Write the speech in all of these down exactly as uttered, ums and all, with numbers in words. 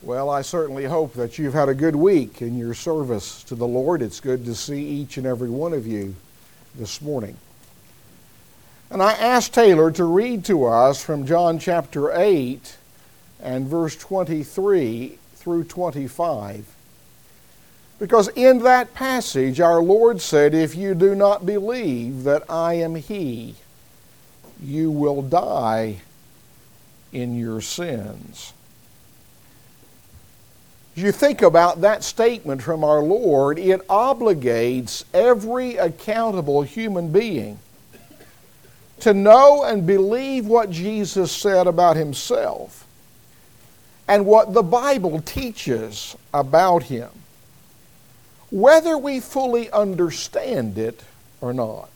Well, I certainly hope that you've had a good week in your service to the Lord. It's good to see each and every one of you this morning. And I asked Taylor to read to us from John chapter eight and verse twenty-three through twenty-five. Because in that passage our Lord said, "If you do not believe that I am He, you will die in your sins." As you think about that statement from our Lord, it obligates every accountable human being to know and believe what Jesus said about Himself and what the Bible teaches about Him, whether we fully understand it or not.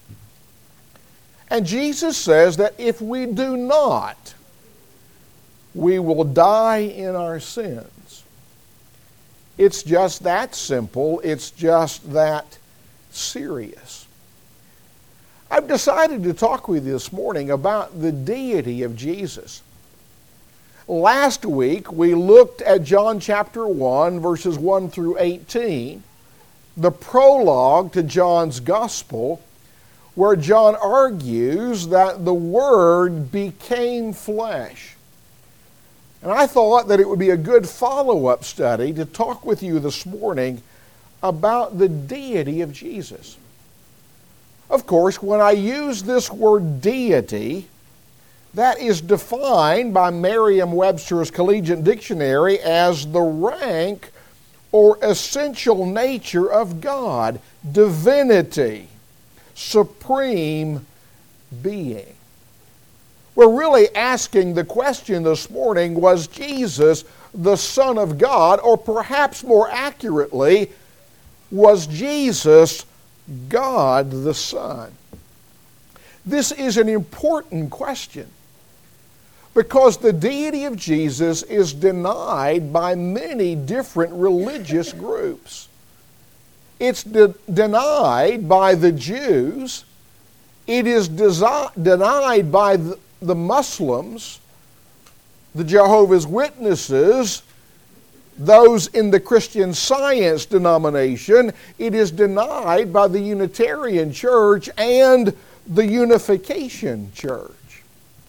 And Jesus says that if we do not, we will die in our sins. It's just that simple. It's just that serious. I've decided to talk with you this morning about the deity of Jesus. Last week we looked at John chapter one, verses one through eighteen, the prologue to John's Gospel, where John argues that the Word became flesh. And I thought that it would be a good follow-up study to talk with you this morning about the deity of Jesus. Of course, when I use this word deity, that is defined by Merriam-Webster's Collegiate Dictionary as the rank or essential nature of God, divinity, supreme being. We're really asking the question this morning, was Jesus the Son of God? Or perhaps more accurately, was Jesus God the Son? This is an important question because the deity of Jesus is denied by many different religious groups. It's de- denied by the Jews. It is desi- denied by the the Muslims, the Jehovah's Witnesses, those in the Christian Science denomination. It is denied by the Unitarian Church and the Unification Church.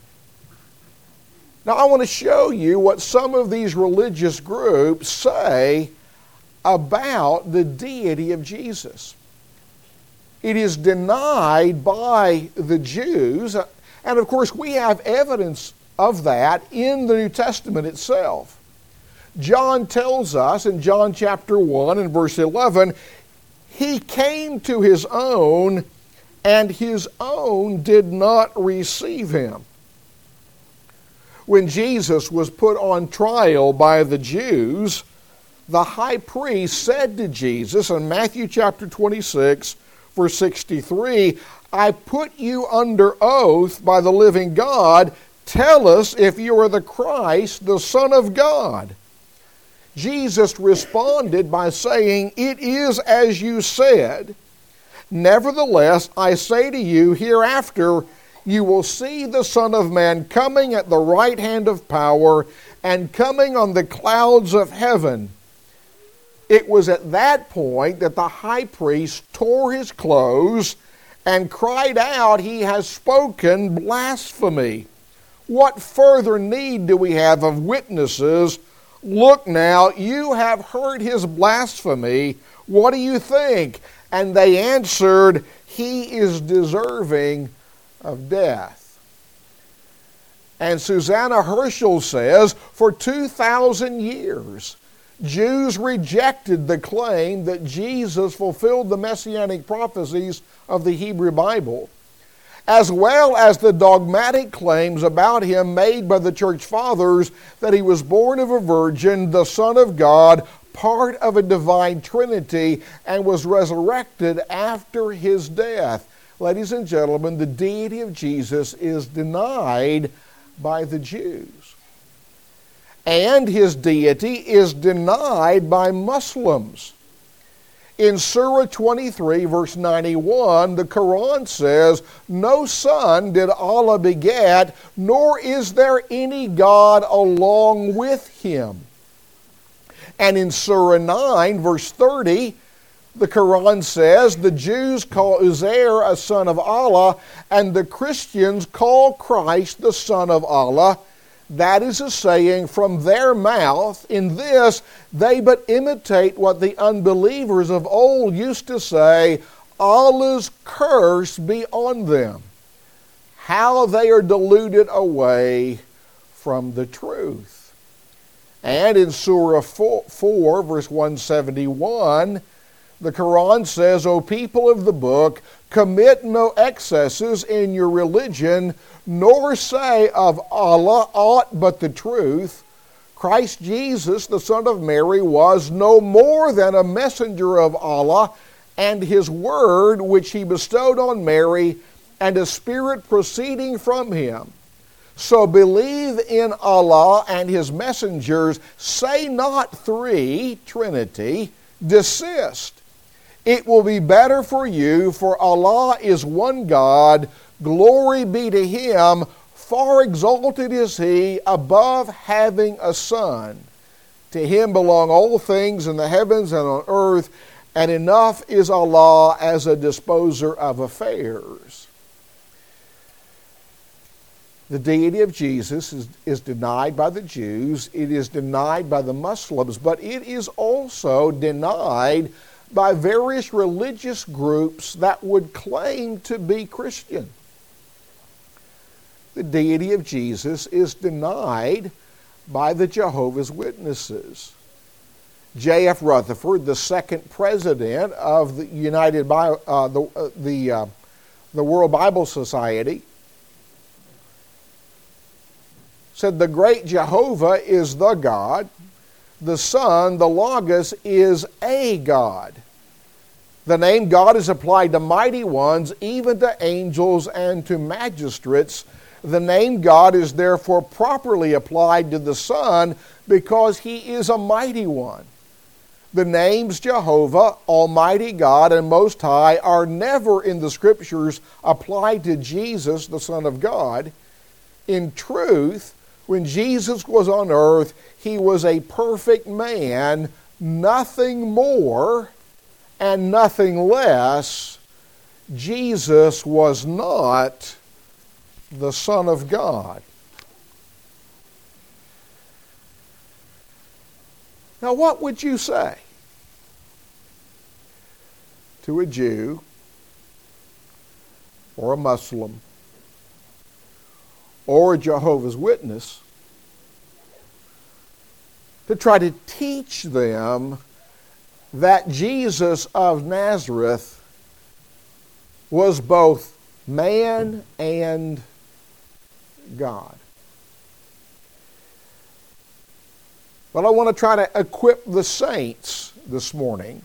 Now I want to show you what some of these religious groups say about the deity of Jesus. It is denied by the Jews. And of course, we have evidence of that in the New Testament itself. John tells us in John chapter one and verse eleven, He came to His own, and His own did not receive Him. When Jesus was put on trial by the Jews, the high priest said to Jesus in Matthew chapter twenty-six, verse sixty-three, I put you under oath by the living God. Tell us if you are the Christ, the Son of God. Jesus responded by saying, It is as you said. Nevertheless, I say to you, hereafter you will see the Son of Man coming at the right hand of power and coming on the clouds of heaven. It was at that point that the high priest tore his clothes and cried out, He has spoken blasphemy. What further need do we have of witnesses? Look now, you have heard his blasphemy. What do you think? And they answered, He is deserving of death. And Susanna Herschel says, for two thousand years, Jews rejected the claim that Jesus fulfilled the messianic prophecies of the Hebrew Bible, as well as the dogmatic claims about Him made by the church fathers that He was born of a virgin, the Son of God, part of a divine Trinity, and was resurrected after His death. Ladies and gentlemen, the deity of Jesus is denied by the Jews. And His deity is denied by Muslims. In Surah twenty-three, verse ninety-one, the Quran says, No son did Allah beget, nor is there any God along with Him. And in Surah nine, verse thirty, the Quran says, the Jews call Uzair a son of Allah, and the Christians call Christ the son of Allah. That is a saying from their mouth. In this, they but imitate what the unbelievers of old used to say, Allah's curse be on them. How they are deluded away from the truth. And in Surah four, verse one seventy-one, the Quran says, O people of the book, commit no excesses in your religion, nor say of Allah aught but the truth. Christ Jesus, the Son of Mary, was no more than a messenger of Allah, and his word which he bestowed on Mary, and a spirit proceeding from him. So believe in Allah and his messengers. Say not three, Trinity, desist. It will be better for you, for Allah is one God. Glory be to him. Far exalted is he above having a son. To him belong all things in the heavens and on earth, and enough is Allah as a disposer of affairs. The deity of Jesus is, is denied by the Jews. It is denied by the Muslims, but it is also denied by various religious groups that would claim to be Christian. The deity of Jesus is denied by the Jehovah's Witnesses. J F Rutherford, the second president of the United Bi- uh, the uh, the uh, the World Bible Society, said the great Jehovah is the God, the Son, the Logos, is a God. The name God is applied to mighty ones, even to angels and to magistrates. The name God is therefore properly applied to the Son because he is a mighty one. The names Jehovah, Almighty God, and Most High are never in the Scriptures applied to Jesus, the Son of God. In truth, when Jesus was on earth, he was a perfect man, nothing more and nothing less. Jesus was not the Son of God. Now, what would you say to a Jew or a Muslim or a Jehovah's Witness to try to teach them that Jesus of Nazareth was both man and God? Well, I want to try to equip the saints this morning.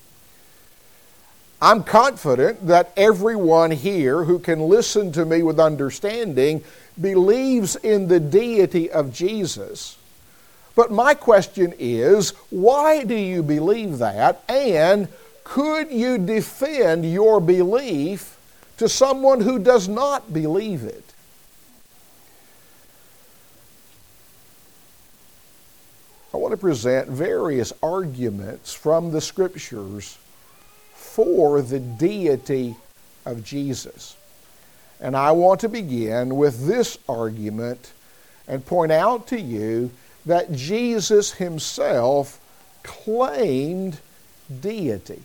I'm confident that everyone here who can listen to me with understanding believes in the deity of Jesus. But my question is, why do you believe that? And could you defend your belief to someone who does not believe it? I want to present various arguments from the Scriptures for the deity of Jesus. And I want to begin with this argument and point out to you that Jesus himself claimed deity.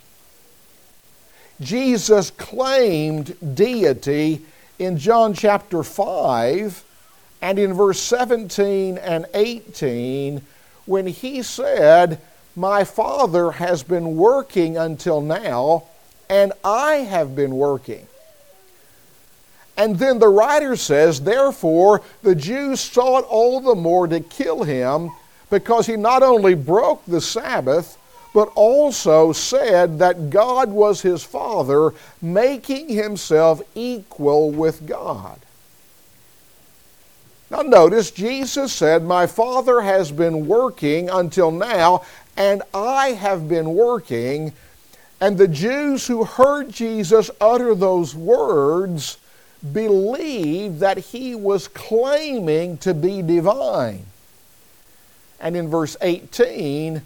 Jesus claimed deity in John chapter five and in verse seventeen and eighteen, when he said, "My Father has been working until now, and I have been working." And then the writer says, "Therefore the Jews sought all the more to kill him, because he not only broke the Sabbath, but also said that God was his Father, making himself equal with God." Now notice, Jesus said, "My Father has been working until now, and I have been working." And the Jews who heard Jesus utter those words believed that he was claiming to be divine. And in verse eighteen,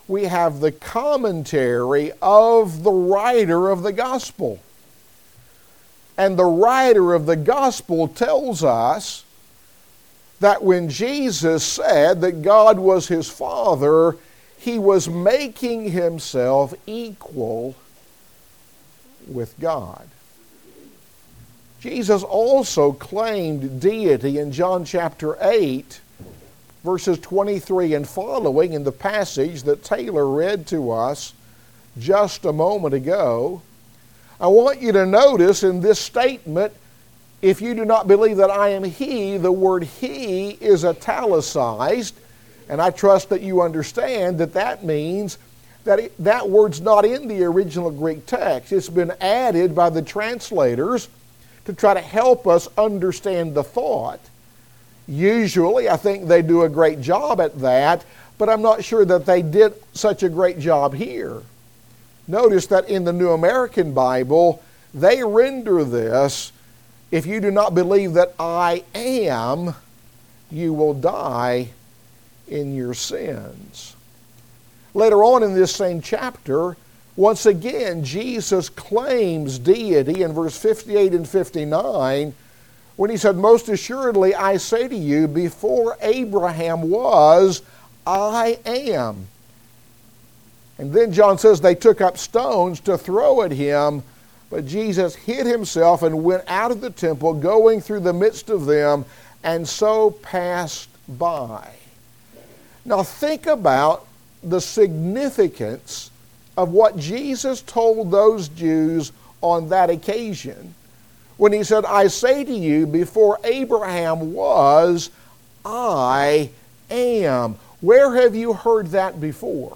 we have the commentary of the writer of the gospel. And the writer of the gospel tells us that when Jesus said that God was his Father, he was making himself equal with God. Jesus also claimed deity in John chapter eight, verses twenty-three and following, in the passage that Taylor read to us just a moment ago. I want you to notice in this statement, if you do not believe that I am he, the word he is italicized, and I trust that you understand that that means that it, that word's not in the original Greek text. It's been added by the translators to try to help us understand the thought. Usually, I think they do a great job at that, but I'm not sure that they did such a great job here. Notice that in the New American Bible, they render this, if you do not believe that I am, you will die in your sins. Later on in this same chapter, once again, Jesus claims deity in verse fifty-eight and fifty-nine, when he said, most assuredly I say to you, before Abraham was, I am. And then John says they took up stones to throw at him, but Jesus hid himself and went out of the temple, going through the midst of them, and so passed by. Now think about the significance of what Jesus told those Jews on that occasion, when he said, I say to you, before Abraham was, I am. Where have you heard that before?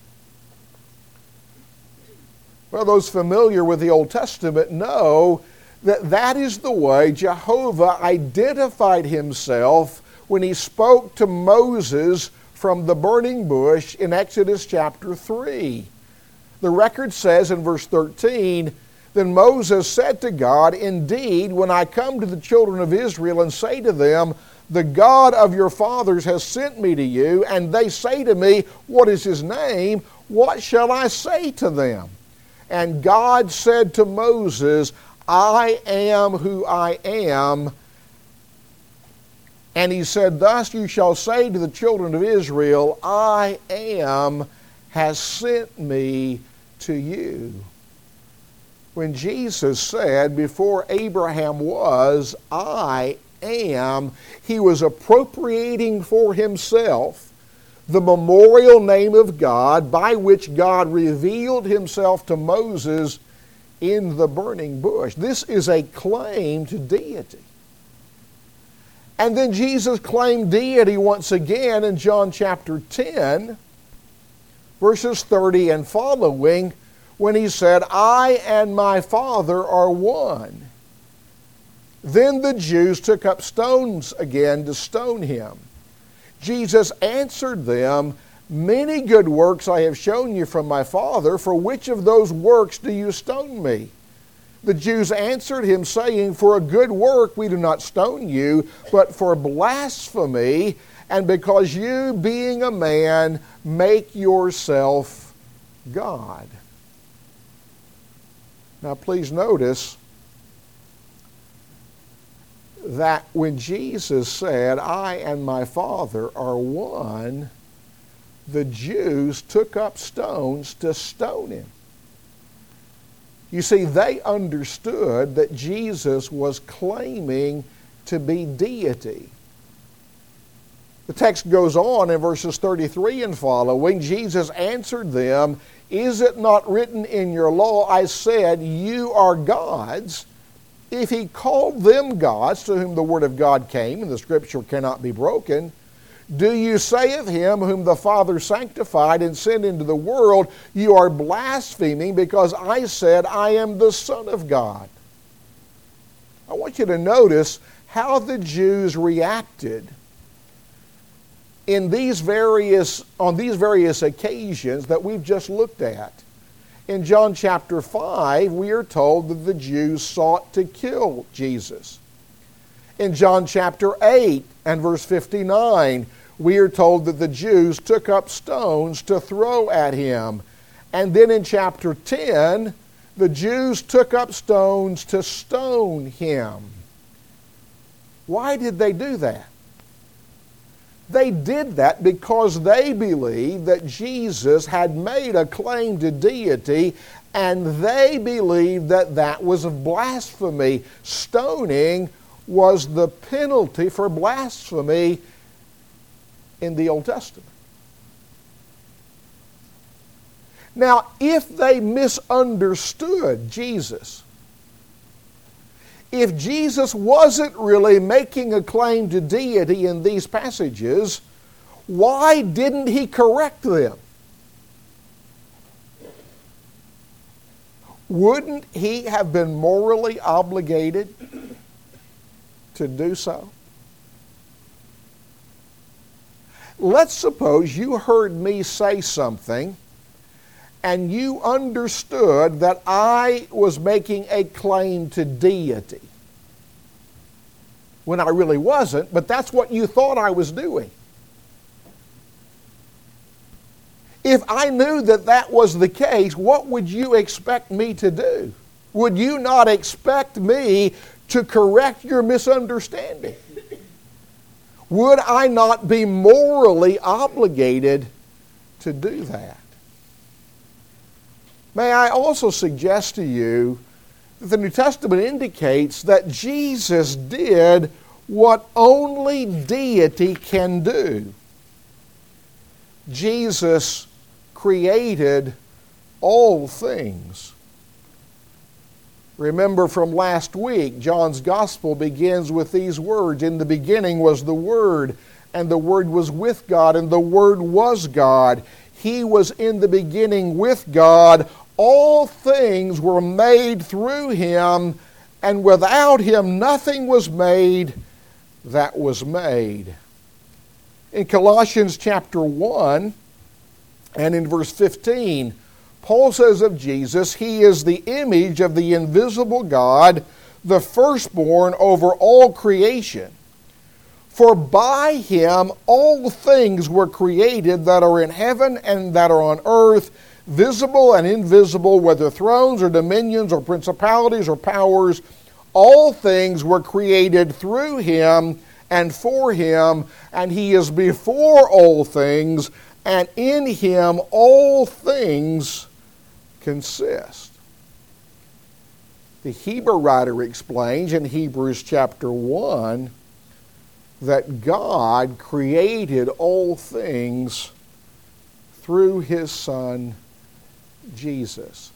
Well, those familiar with the Old Testament know that that is the way Jehovah identified himself when he spoke to Moses from the burning bush in Exodus chapter three. The record says in verse thirteen, then Moses said to God, indeed, when I come to the children of Israel and say to them, the God of your fathers has sent me to you, and they say to me, what is his name? What shall I say to them? And God said to Moses, I am who I am. And he said, thus you shall say to the children of Israel, I am has sent me to you. When Jesus said, before Abraham was, I am, he was appropriating for himself the memorial name of God by which God revealed himself to Moses in the burning bush. This is a claim to deity. And then Jesus claimed deity once again in John chapter ten, verses thirty and following, when he said, I and my Father are one. Then the Jews took up stones again to stone him. Jesus answered them, many good works I have shown you from my Father. For which of those works do you stone me? The Jews answered him, saying, for a good work we do not stone you, but for blasphemy, and because you, being a man, make yourself God. Now please notice that when Jesus said, I and my Father are one, the Jews took up stones to stone him. You see, they understood that Jesus was claiming to be deity. The text goes on in verses thirty-three and following. Jesus answered them, is it not written in your law, I said, you are gods? If he called them gods, to whom the word of God came, and the scripture cannot be broken, do you say of him whom the Father sanctified and sent into the world, you are blaspheming because I said, I am the Son of God? I want you to notice how the Jews reacted in these various, on these various occasions that we've just looked at. In John chapter five, we are told that the Jews sought to kill Jesus. In John chapter eight and verse fifty-nine, we are told that the Jews took up stones to throw at him. And then in chapter ten, the Jews took up stones to stone him. Why did they do that? They did that because they believed that Jesus had made a claim to deity, and they believed that that was blasphemy. Stoning was the penalty for blasphemy in the Old Testament. Now, if they misunderstood Jesus, if Jesus wasn't really making a claim to deity in these passages, why didn't he correct them? Wouldn't he have been morally obligated to do so? Let's suppose you heard me say something and you understood that I was making a claim to deity, when I really wasn't, but that's what you thought I was doing. If I knew that that was the case, what would you expect me to do? Would you not expect me to correct your misunderstanding? Would I not be morally obligated to do that? May I also suggest to you that the New Testament indicates that Jesus did what only deity can do. Jesus created all things. Remember from last week, John's Gospel begins with these words, "In the beginning was the Word, and the Word was with God, and the Word was God. He was in the beginning with God. All things were made through him, and without him nothing was made that was made." In Colossians chapter one and in verse fifteen, Paul says of Jesus, "He is the image of the invisible God, the firstborn over all creation. For by him all things were created that are in heaven and that are on earth, visible and invisible, whether thrones or dominions or principalities or powers. All things were created through him and for him, and he is before all things, and in him all things consist." The Hebrew writer explains in Hebrews chapter one that God created all things through his Son, Jesus.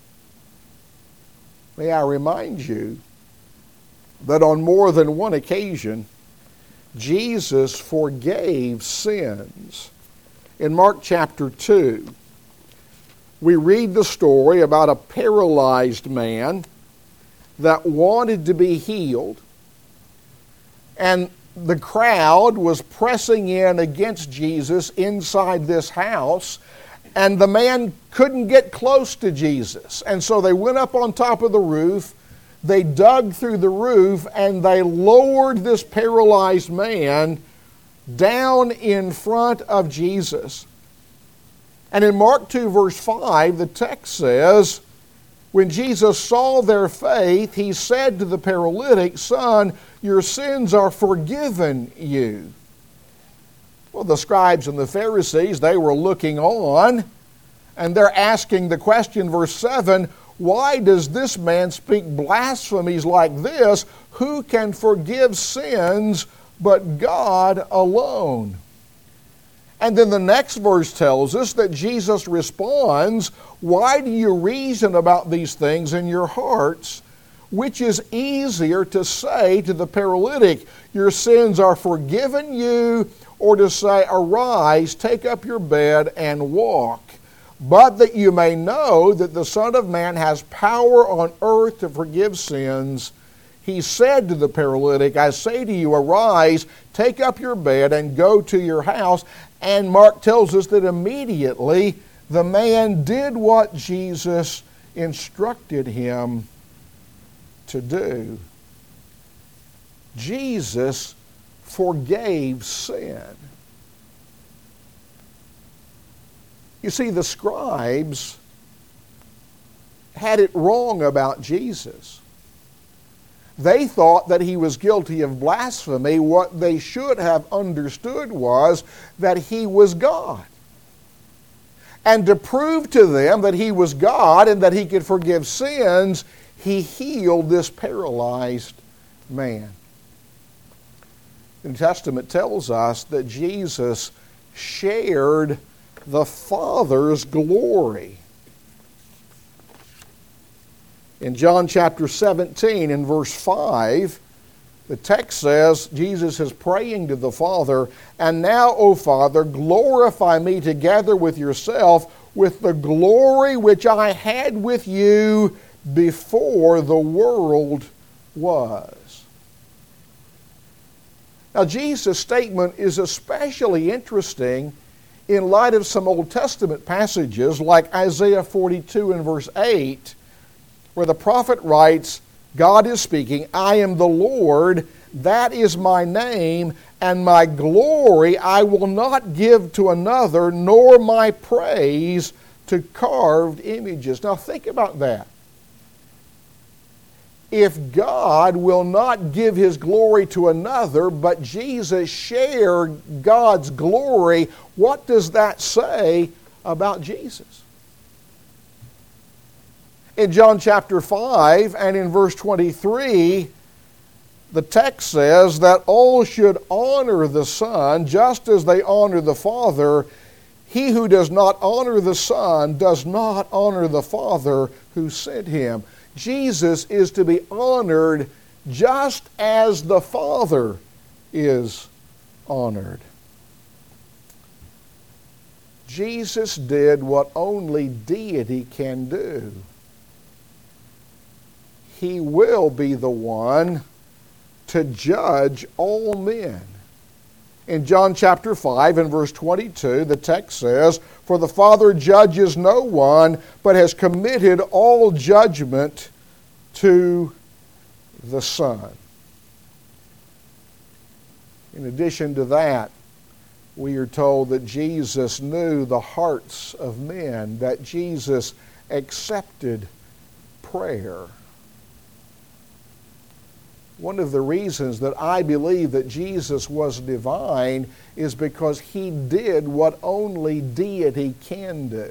May I remind you that on more than one occasion, Jesus forgave sins. In Mark chapter two, we read the story about a paralyzed man that wanted to be healed, and the crowd was pressing in against Jesus inside this house, and the man couldn't get close to Jesus. And so they went up on top of the roof, they dug through the roof, and they lowered this paralyzed man down in front of Jesus. And in Mark two verse five, the text says, "When Jesus saw their faith, he said to the paralytic, 'Son, your sins are forgiven you.'" Well, the scribes and the Pharisees, they were looking on, and they're asking the question, verse seven, "Why does this man speak blasphemies like this? Who can forgive sins but God alone?" And then the next verse tells us that Jesus responds, "Why do you reason about these things in your hearts? Which is easier to say to the paralytic, 'Your sins are forgiven you,' or to say, 'Arise, take up your bed and walk'? But that you may know that the Son of Man has power on earth to forgive sins, he said to the paralytic, 'I say to you, arise, take up your bed and go to your house.'" And Mark tells us that immediately the man did what Jesus instructed him to do. Jesus forgave sin. You see, the scribes had it wrong about Jesus. They thought that he was guilty of blasphemy. What they should have understood was that he was God. And to prove to them that he was God and that he could forgive sins, he healed this paralyzed man. The New Testament tells us that Jesus shared the Father's glory. In John chapter seventeen, in verse five, the text says, Jesus is praying to the Father, "And now, O Father, glorify me together with yourself with the glory which I had with you before the world was." Now, Jesus' statement is especially interesting in light of some Old Testament passages like Isaiah forty-two and verse eight, where the prophet writes, God is speaking, "I am the Lord, that is my name, and my glory I will not give to another, nor my praise to carved images." Now think about that. If God will not give his glory to another, but Jesus shared God's glory, what does that say about Jesus? In John chapter five and in verse twenty-three, the text says that all should honor the Son just as they honor the Father. He who does not honor the Son does not honor the Father who sent him. Jesus is to be honored just as the Father is honored. Jesus did what only deity can do. He will be the one to judge all men. In John chapter five and verse twenty-two, the text says, "For the Father judges no one, but has committed all judgment to the Son." In addition to that, we are told that Jesus knew the hearts of men, that Jesus accepted prayer. One of the reasons that I believe that Jesus was divine is because he did what only deity can do.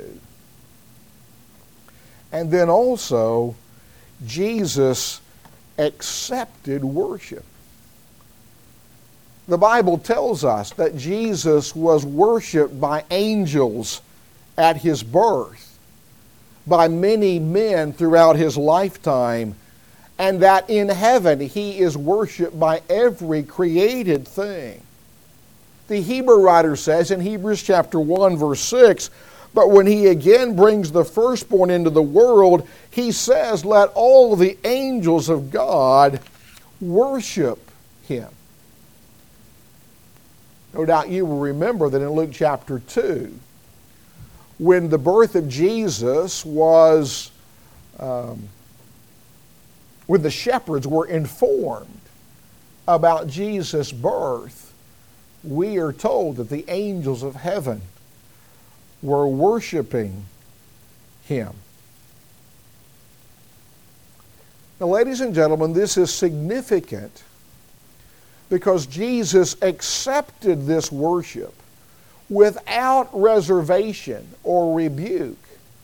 And then also, Jesus accepted worship. The Bible tells us that Jesus was worshiped by angels at his birth, by many men throughout his lifetime, and that in heaven he is worshiped by every created thing. The Hebrew writer says in Hebrews chapter one verse six, "But when he again brings the firstborn into the world, he says, let all the angels of God worship him." No doubt you will remember that in Luke chapter two, when the birth of Jesus was um, when the shepherds were informed about Jesus' birth, we are told that the angels of heaven were worshiping him. Now, ladies and gentlemen, this is significant because Jesus accepted this worship without reservation or rebuke.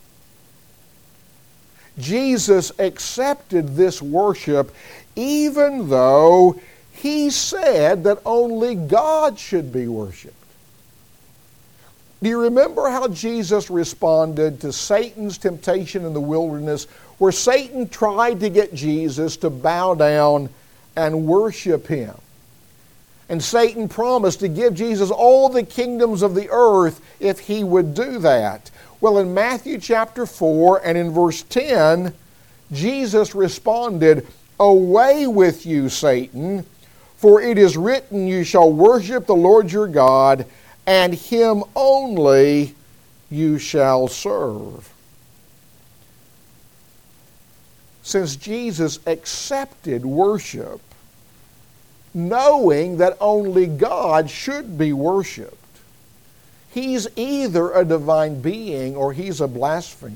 Jesus accepted this worship even though he said that only God should be worshiped. Do you remember how Jesus responded to Satan's temptation in the wilderness, where Satan tried to get Jesus to bow down and worship him? And Satan promised to give Jesus all the kingdoms of the earth if he would do that. Well, in Matthew chapter four and in verse ten, Jesus responded, "Away with you, Satan, for it is written, you shall worship the Lord your God, and him only you shall serve." Since Jesus accepted worship, knowing that only God should be worshiped, he's either a divine being or he's a blasphemer.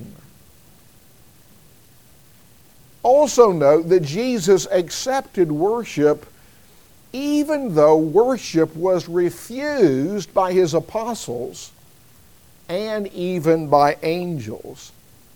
Also note that Jesus accepted worship even though worship was refused by his apostles and even by angels.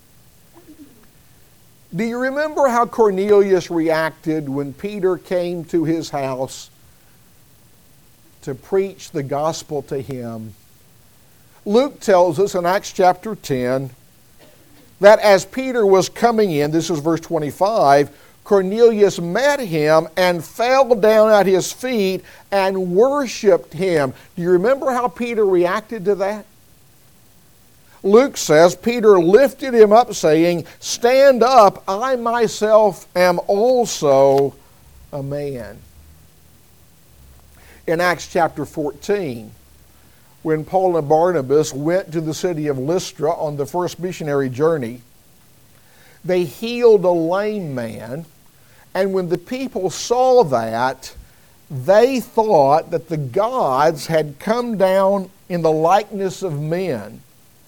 Do you remember how Cornelius reacted when Peter came to his house to preach the gospel to him? Luke tells us in Acts chapter ten that as Peter was coming in, this is verse twenty-five, Cornelius met him and fell down at his feet and worshiped him. Do you remember how Peter reacted to that? Luke says, Peter lifted him up, saying, "Stand up, I myself am also a man." In Acts chapter fourteen, when Paul and Barnabas went to the city of Lystra on the first missionary journey, they healed a lame man, and when the people saw that, they thought that the gods had come down in the likeness of men.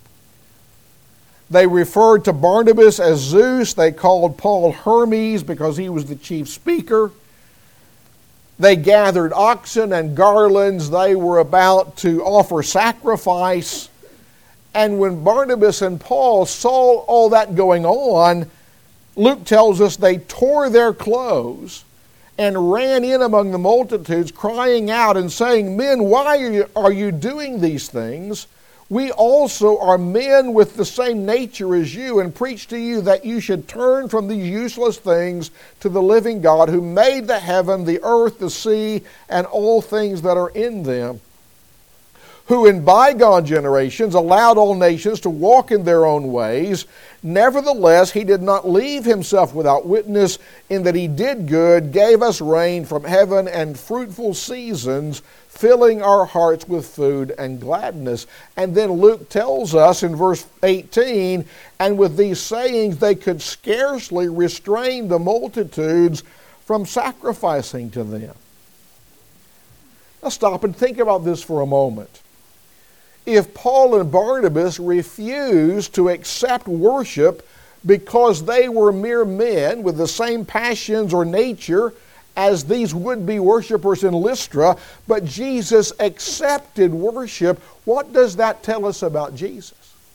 They referred to Barnabas as Zeus. They called Paul Hermes because he was the chief speaker. They gathered oxen and garlands. They were about to offer sacrifice. And when Barnabas and Paul saw all that going on, Luke tells us they tore their clothes and ran in among the multitudes, crying out and saying, "Men, why are you, are you doing these things? We also are men with the same nature as you, and preach to you that you should turn from these useless things to the living God, who made the heaven, the earth, the sea, and all things that are in them, who in bygone generations allowed all nations to walk in their own ways. Nevertheless, he did not leave himself without witness, in that he did good, gave us rain from heaven and fruitful seasons, filling our hearts with food and gladness." And then Luke tells us in verse eighteen, "And with these sayings they could scarcely restrain the multitudes from sacrificing to them." Now stop and think about this for a moment. If Paul and Barnabas refused to accept worship because they were mere men with the same passions or nature as these would-be worshipers in Lystra, but Jesus accepted worship, what does that tell us about Jesus?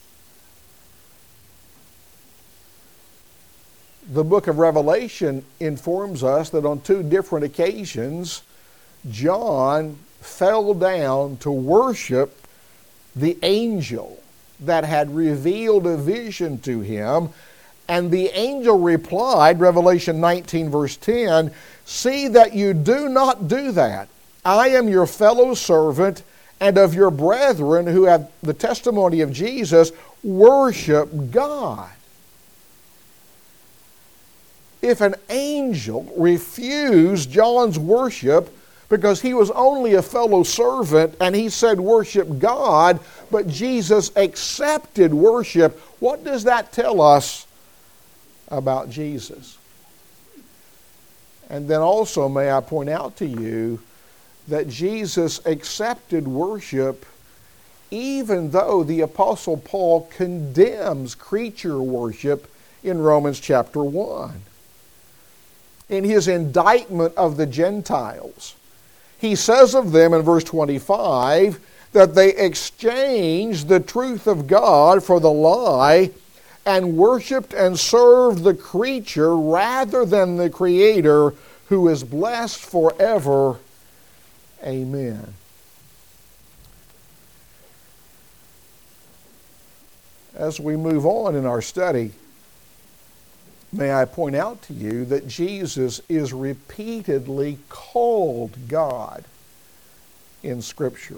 The book of Revelation informs us that on two different occasions, John fell down to worship the angel that had revealed a vision to him. And the angel replied, Revelation nineteen verse ten, "See that you do not do that. I am your fellow servant and of your brethren who have the testimony of Jesus. Worship God." If an angel refused John's worship because he was only a fellow servant and he said worship God, but Jesus accepted worship, what does that tell us about Jesus? And then also may I point out to you that Jesus accepted worship even though the Apostle Paul condemns creature worship in Romans chapter one. In his indictment of the Gentiles, he says of them in verse twenty-five that they exchanged the truth of God for the lie and worshiped and served the creature rather than the Creator, who is blessed forever. Amen. As we move on in our study, may I point out to you that Jesus is repeatedly called God in Scripture.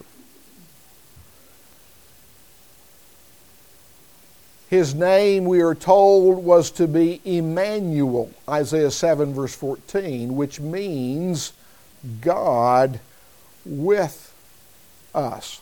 His name, we are told, was to be Emmanuel, Isaiah seven verse fourteen, which means God with us.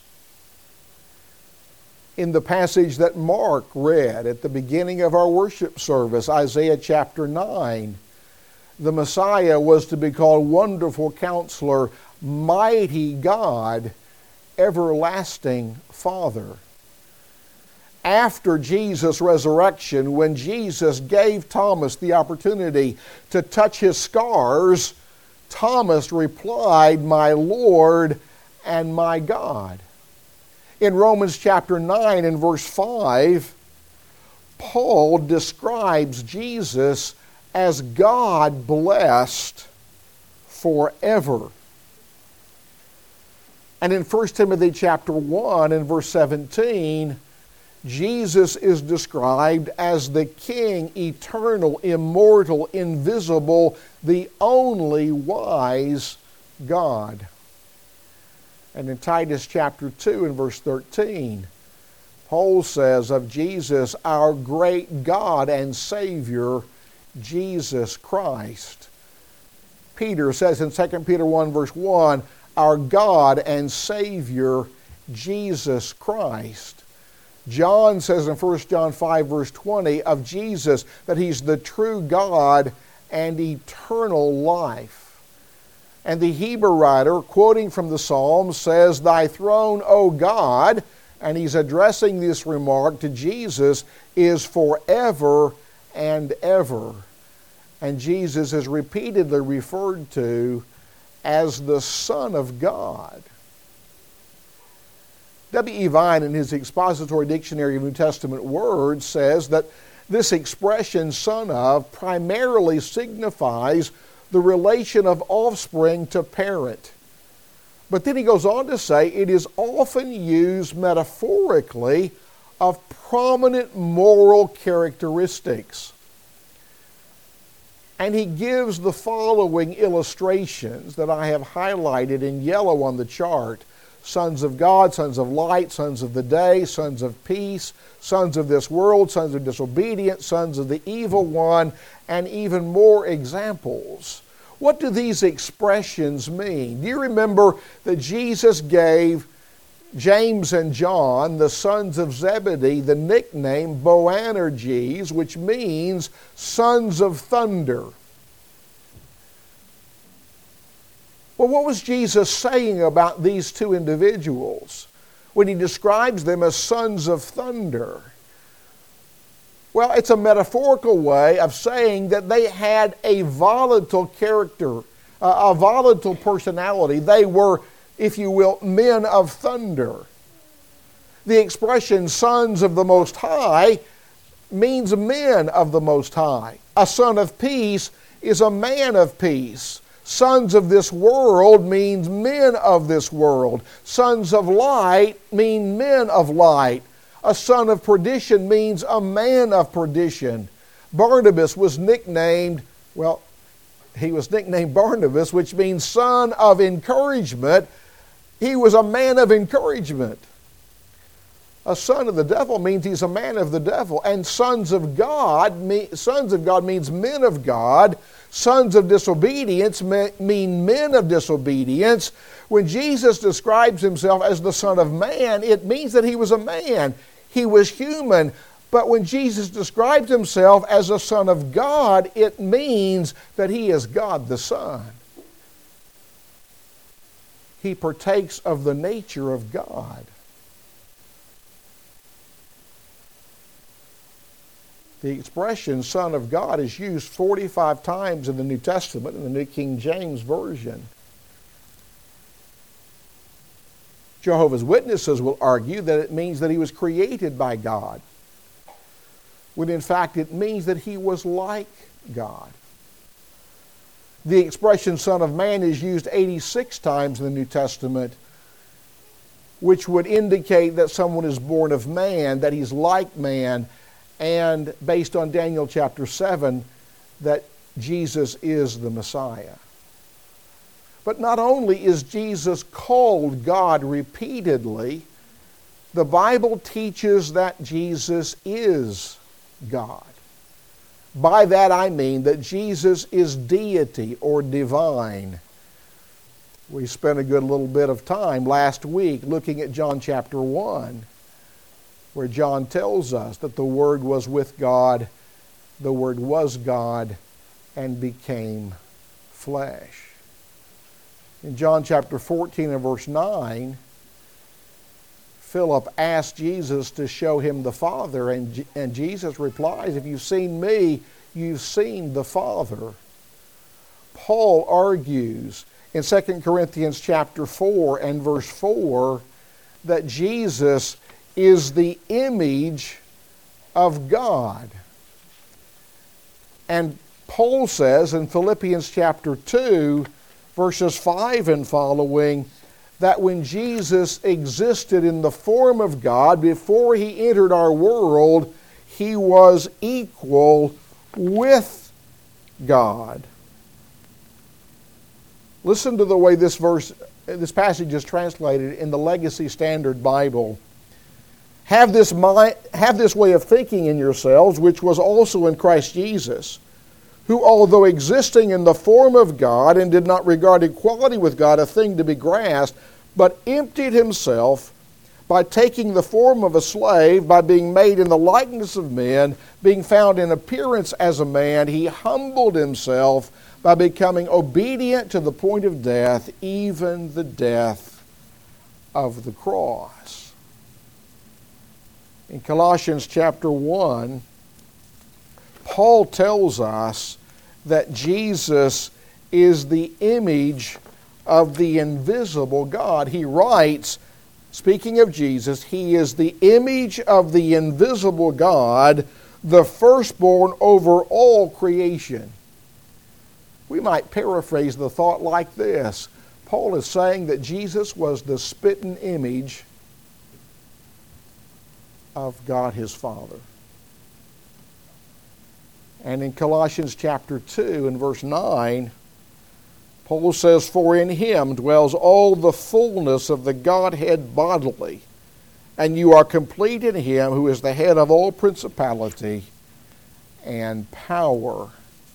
In the passage that Mark read at the beginning of our worship service, Isaiah chapter nine, the Messiah was to be called Wonderful Counselor, Mighty God, everlasting Father. After Jesus' resurrection, when Jesus gave Thomas the opportunity to touch his scars, Thomas replied, "My Lord and my God." In Romans chapter nine and verse five, Paul describes Jesus as God blessed forever. And in First Timothy chapter one and verse seventeen, Jesus is described as the King, eternal, immortal, invisible, the only wise God. And in Titus chapter two and verse thirteen, Paul says of Jesus, our great God and Savior, Jesus Christ. Peter says in Second Peter one verse one, our God and Savior, Jesus Christ. John says in First John five verse twenty of Jesus that he's the true God and eternal life. And the Hebrew writer, quoting from the Psalms, says, "Thy throne, O God," and he's addressing this remark to Jesus, "is forever and ever." And Jesus is repeatedly referred to as the Son of God. W E Vine, in his Expository Dictionary of New Testament Words, says that this expression, son of, primarily signifies the relation of offspring to parent. But then he goes on to say it is often used metaphorically of prominent moral characteristics. And he gives the following illustrations that I have highlighted in yellow on the chart. Sons of God, sons of light, sons of the day, sons of peace, sons of this world, sons of disobedience, sons of the evil one, and even more examples. What do these expressions mean? Do you remember that Jesus gave James and John, the sons of Zebedee, the nickname Boanerges, which means sons of thunder? Well, what was Jesus saying about these two individuals when he describes them as sons of thunder? Well, it's a metaphorical way of saying that they had a volatile character, uh, a volatile personality. They were, if you will, men of thunder. The expression sons of the Most High means men of the Most High. A son of peace is a man of peace. Sons of this world means men of this world. Sons of light mean men of light. A son of perdition means a man of perdition. Barnabas was nicknamed, well, he was nicknamed Barnabas, which means son of encouragement. He was a man of encouragement. A son of the devil means he's a man of the devil. And sons of God, sons of God means men of God. Sons of disobedience mean men of disobedience. When Jesus describes himself as the Son of Man, it means that he was a man. He was human. But when Jesus describes himself as a Son of God, it means that he is God the Son. He partakes of the nature of God. The expression Son of God is used forty-five times in the New Testament in the New King James Version. Jehovah's Witnesses will argue that it means that he was created by God, when in fact it means that he was like God. The expression Son of Man is used eighty-six times in the New Testament, which would indicate that someone is born of man, that he's like man, and based on Daniel chapter seven, that Jesus is the Messiah. But not only is Jesus called God repeatedly, the Bible teaches that Jesus is God. By that I mean that Jesus is deity or divine. We spent a good little bit of time last week looking at John chapter one, where John tells us that the Word was with God, the Word was God, and became flesh. In John chapter fourteen and verse nine, Philip asked Jesus to show him the Father, and, and Jesus replies, if you've seen me, you've seen the Father. Paul argues in Second Corinthians chapter four and verse four that Jesus is the image of God. And Paul says in Philippians chapter two, verses five and following, that when Jesus existed in the form of God, before he entered our world, he was equal with God. Listen to the way this verse, this passage is translated in the Legacy Standard Bible. Have this mind, have this way of thinking in yourselves, which was also in Christ Jesus, who, although existing in the form of God and did not regard equality with God a thing to be grasped, but emptied himself by taking the form of a slave, by being made in the likeness of men, being found in appearance as a man, he humbled himself by becoming obedient to the point of death, even the death of the cross. In Colossians chapter one, Paul tells us that Jesus is the image of the invisible God. He writes, speaking of Jesus, he is the image of the invisible God, the firstborn over all creation. We might paraphrase the thought like this. Paul is saying that Jesus was the spitting image of God his Father. And in Colossians chapter two and verse nine, Paul says, for in him dwells all the fullness of the Godhead bodily, and you are complete in him who is the head of all principality and power.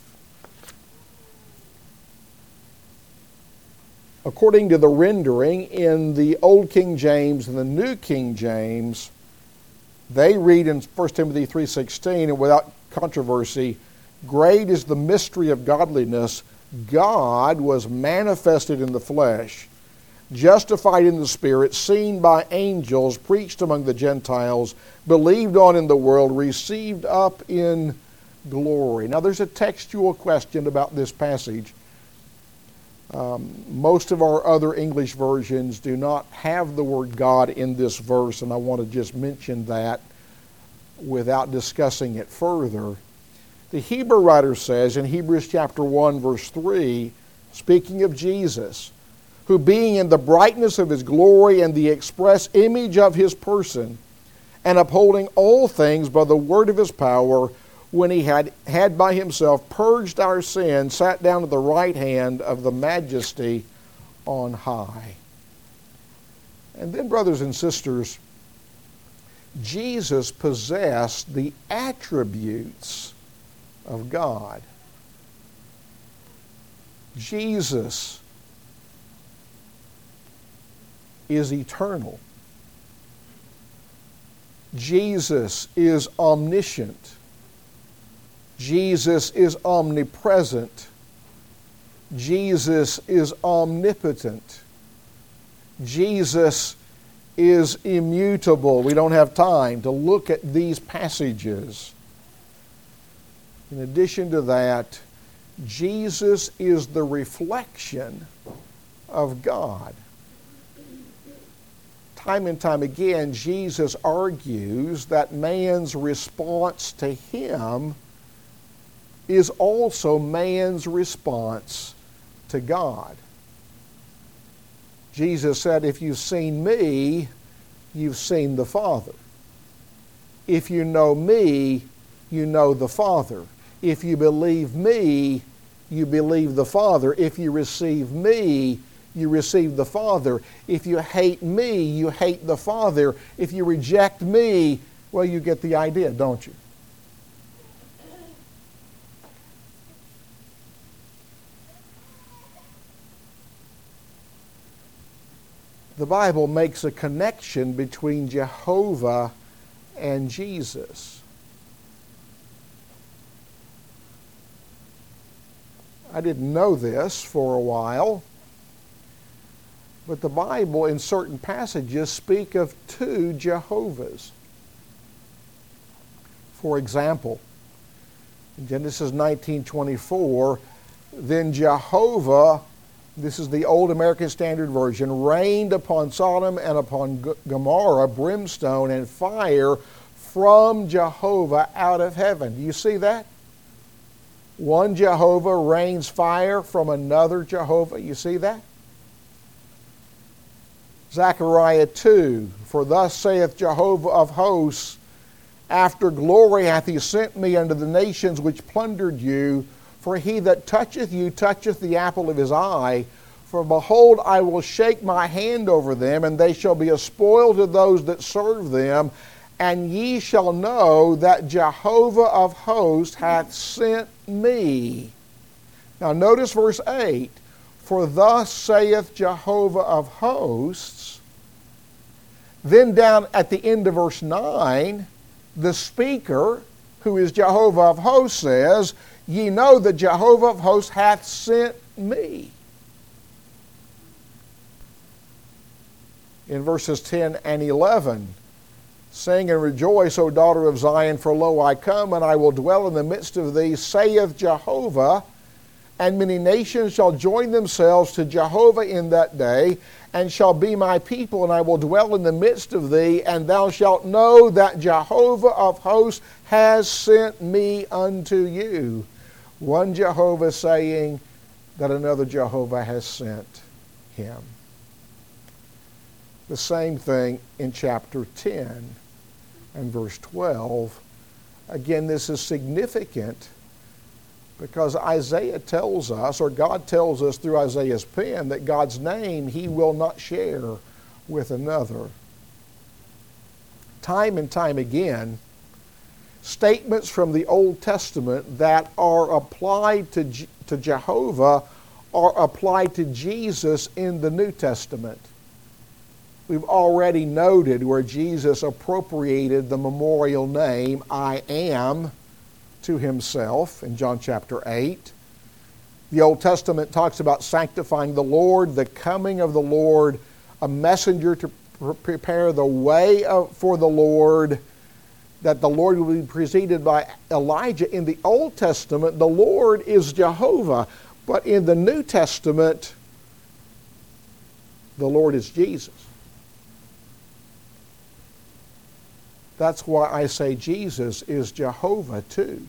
According to the rendering in the Old King James and the New King James, they read in First Timothy three sixteen, and without controversy, great is the mystery of godliness. God was manifested in the flesh, justified in the Spirit, seen by angels, preached among the Gentiles, believed on in the world, received up in glory. Now there's a textual question about this passage. Um, most of our other English versions do not have the word God in this verse, and I want to just mention that without discussing it further. The Hebrew writer says in Hebrews chapter one, verse three, speaking of Jesus, who being in the brightness of his glory and the express image of his person, and upholding all things by the word of his power, when he had had by himself purged our sins, sat down at the right hand of the majesty on high. And then, brothers and sisters, Jesus possessed the attributes of God. Jesus is eternal. Jesus is omniscient. Jesus is omnipresent. Jesus is omnipotent. Jesus is immutable. We don't have time to look at these passages. In addition to that, Jesus is the reflection of God. Time and time again, Jesus argues that man's response to him is also man's response to God. Jesus said, if you've seen me, you've seen the Father. If you know me, you know the Father. If you believe me, you believe the Father. If you receive me, you receive the Father. If you hate me, you hate the Father. If you reject me, well, you get the idea, don't you? The Bible makes a connection between Jehovah and Jesus. I didn't know this for a while, But the Bible, in certain passages, speak of two Jehovahs. For example, in Genesis nineteen twenty-four, then Jehovah, this is the Old American Standard Version, rained upon Sodom and upon Gomorrah brimstone and fire from Jehovah out of heaven. Do you see that? One Jehovah rains fire from another Jehovah. You see that? Zechariah two, for thus saith Jehovah of hosts, after glory hath he sent me unto the nations which plundered you, for he that toucheth you toucheth the apple of his eye. For behold, I will shake my hand over them, and they shall be a spoil to those that serve them. And ye shall know that Jehovah of hosts hath sent me. Now notice verse eight. For thus saith Jehovah of hosts. Then down at the end of verse nine, the speaker, who is Jehovah of hosts, says, ye know that Jehovah of hosts hath sent me. In verses ten and eleven, sing and rejoice, O daughter of Zion, for lo, I come, and I will dwell in the midst of thee, saith Jehovah. And many nations shall join themselves to Jehovah in that day, and shall be my people, and I will dwell in the midst of thee, and thou shalt know that Jehovah of hosts has sent me unto you. One Jehovah saying that another Jehovah has sent him. The same thing in chapter ten and verse twelve. Again, this is significant because Isaiah tells us, or God tells us through Isaiah's pen, that God's name he will not share with another. Time and time again, statements from the Old Testament that are applied to, to Jehovah are applied to Jesus in the New Testament. We've already noted where Jesus appropriated the memorial name, I am, to himself in John chapter eight. The Old Testament talks about sanctifying the Lord, the coming of the Lord, a messenger to prepare the way of, for the Lord, that the Lord will be preceded by Elijah. In the Old Testament, the Lord is Jehovah, but in the New Testament, the Lord is Jesus. That's why I say Jesus is Jehovah too.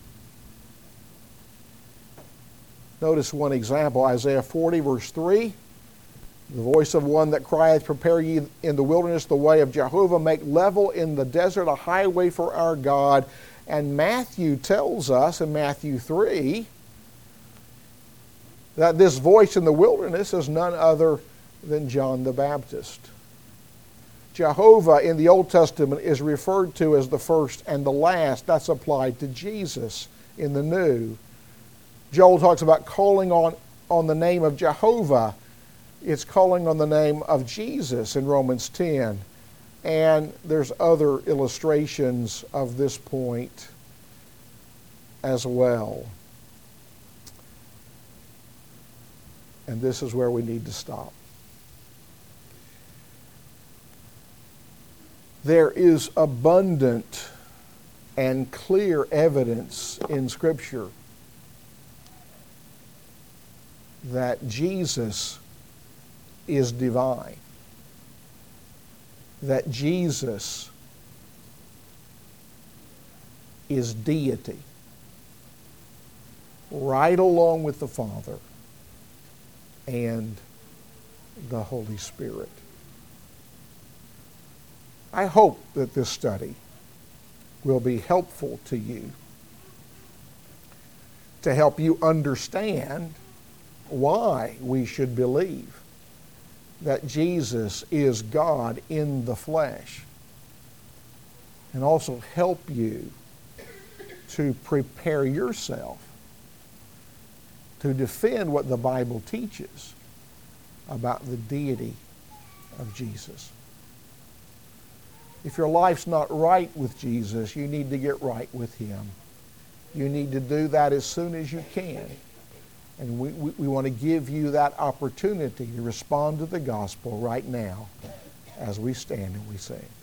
Notice one example, Isaiah forty, verse three. The voice of one that crieth, prepare ye in the wilderness the way of Jehovah, make level in the desert a highway for our God. And Matthew tells us in Matthew three that this voice in the wilderness is none other than John the Baptist. Jehovah in the Old Testament is referred to as the first and the last. That's applied to Jesus in the New. Joel talks about calling on, on the name of Jehovah. It's calling on the name of Jesus in Romans ten. And there's other illustrations of this point as well. And this is where we need to stop. There is abundant and clear evidence in Scripture that Jesus is divine, that Jesus is deity, right along with the Father and the Holy Spirit. I hope that this study will be helpful to you to help you understand why we should believe that Jesus is God in the flesh, and also help you to prepare yourself to defend what the Bible teaches about the deity of Jesus. If your life's not right with Jesus, you need to get right with Him. You need to do that as soon as you can. And we, we, we want to give you that opportunity to respond to the gospel right now as we stand and we sing.